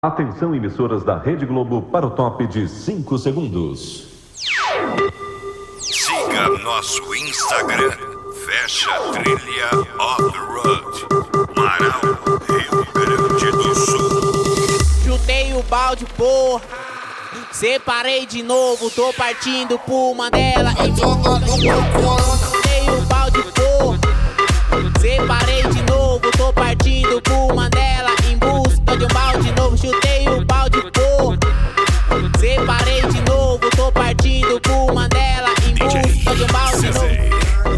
Atenção, emissoras da Rede Globo, para o top de 5 segundos. Siga nosso Instagram, Fecha Trilha Off Road, Marau, Rio Grande do Sul. Chutei o balde, porra. Separei de novo, tô partindo pro Mandela. Chutei o balde, porra. Separei de novo, tô partindo pro Mandela. Em busca de um balde novo, chutei o balde, porra. Separei de novo, tô partindo pro Mandela. Em busca de um balde novo.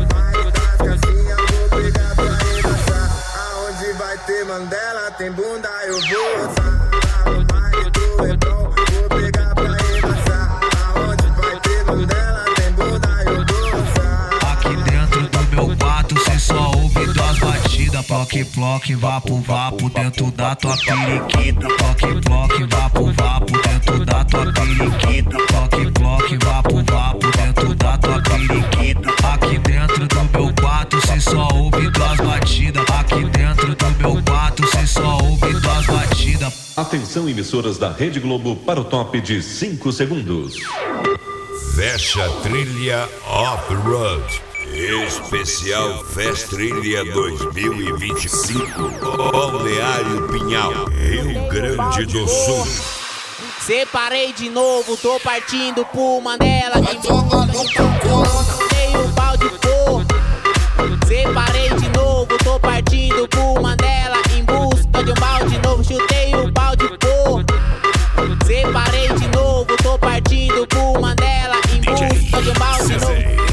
Aonde vai ter Mandela, tem bunda, eu vou roçar. No baile do Leblon, vou pegar pra embaçar. Aonde vai ter Mandela, tem bunda, eu vou roçar. Aqui dentro do meu quarto, cê só ouve duas batidas. Ploque, ploque, vapo, vapo, dentro da tua periquita. Ploque, ploque, vapo, vapo, dentro da tua periquita. Ploque, ploque, vapo, vapo, dentro da tua periquita. Aqui dentro do meu quarto, cê só ouve duas batidas. Aqui dentro do meu quarto, cê só ouve duas batidas. Atenção, emissoras da Rede Globo, para o top de 5 segundos. Fecha Trilha Off Road, especial Fest Trilha 2025, Balneário Pinhal, Rio Grande do Sul. Separei de novo, tô partindo pro Mandela. Chutei o balde, porra. Separei de novo, tô partindo pro Mandela. Em busca de um balde novo, chutei o balde, porra. Separei de novo, tô partindo pro Mandela. Em busca de um balde novo.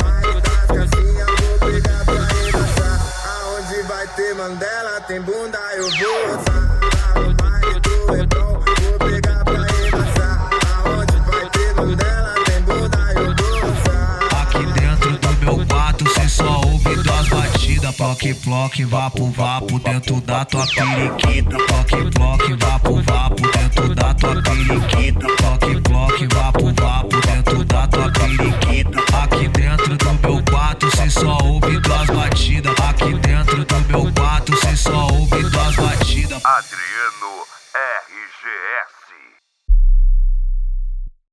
Aonde vai ter Mandela, tem bunda, eu vou roçar. No baile do Leblon, vou pegar pra embaçar. Aonde vai ter Mandela, tem bunda, eu vou roçar. Aqui dentro do meu quarto, cê só ouve duas batidas. Ploque, ploque, vapo, vapo, dentro da tua periquita. Ploque, ploque, vapo, vapo, dentro da tua periquita. Ploque, ploque, vapo, vapo, dentro da tua periquita. Aqui dentro do meu quarto, cê só ouve duas batidas. Aqui dentro do meu quarto, cê só ouve duas batidas. Adriano